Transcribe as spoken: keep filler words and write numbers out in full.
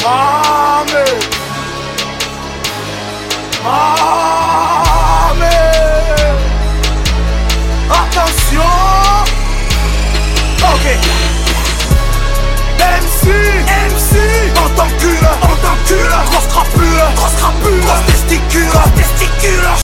Ah mais Ah mais attention. Ok. M C M C on t'encule, on t'encule. Grosse crapule, grosse crapule, grosse testicule, grosse testicule.